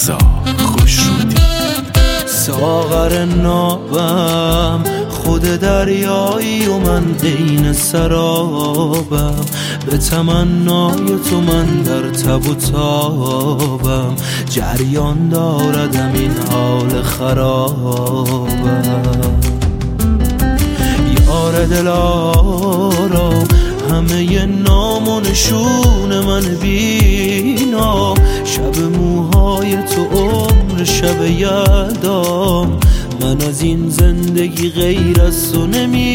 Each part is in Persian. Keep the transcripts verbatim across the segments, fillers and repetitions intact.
رضا خوشرودی. ساغر نابم خود دریایی و من عین سرابم، به تمنای تو من در تب و تابم، جریان داردم این حال خرابم. یار دلارام همه نام و نشون من بینا، شب موهای تو عمر شب یلدام، من از این زندگی غیر از تو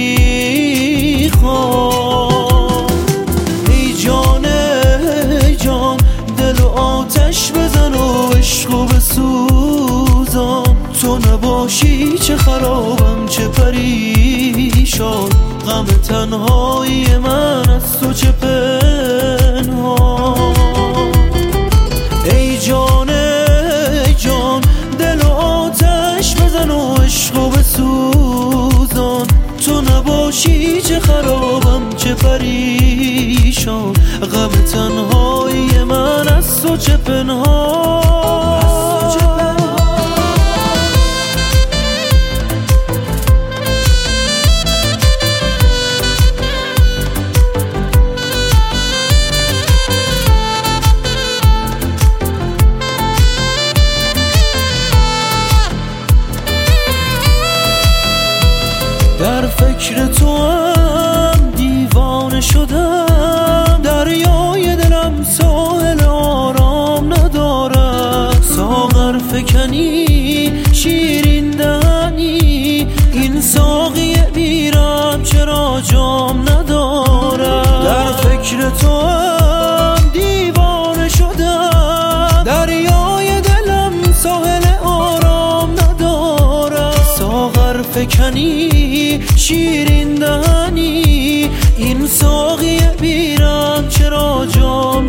نمیخوام. ای جان ای جان دل و آتش بزن و عشقو بسوزان، تو نباشی چه خرابم چه پریشان، غم تنهایی من از تو چه پنهان. ای جان ای جان دل و آتش بزن و عشقو بسوزان، تو نباشی چه خرابم چه پریشان، غم تنهایی من از تو چه پنهان. در فکر تو هم دیوانه شدم، دریای دلم ساحل آرام ندارد. ساغر فکنی شیرین دهنی، این ساقی بیرم چرا جام ندارد. در فکر تو هم دیوانه شدم، دریای دلم ساحل آرام ندارد. ساغر فکنی شیرین دهنی، این ساقی بیرم چرا جام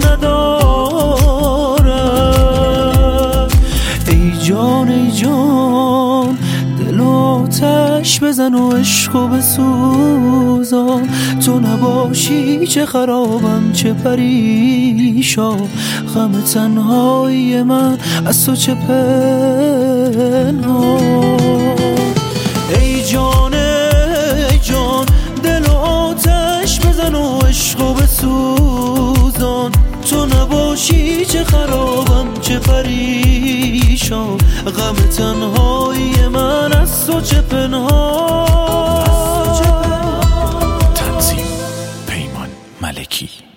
ندارد. ای جان ای جان دل آتش بزن و عشقو بسوزان، تو نباشی چه خرابم چه پریشان، غم تنهایی من از تو چه پنهان. ای جان ای جان دل و آتش بزن و عشقو بسوزان، تو نباشی چه خرابم چه پریشان، غم تنهایی من از تو چه پنهان. تنظیم پیمان ملکی.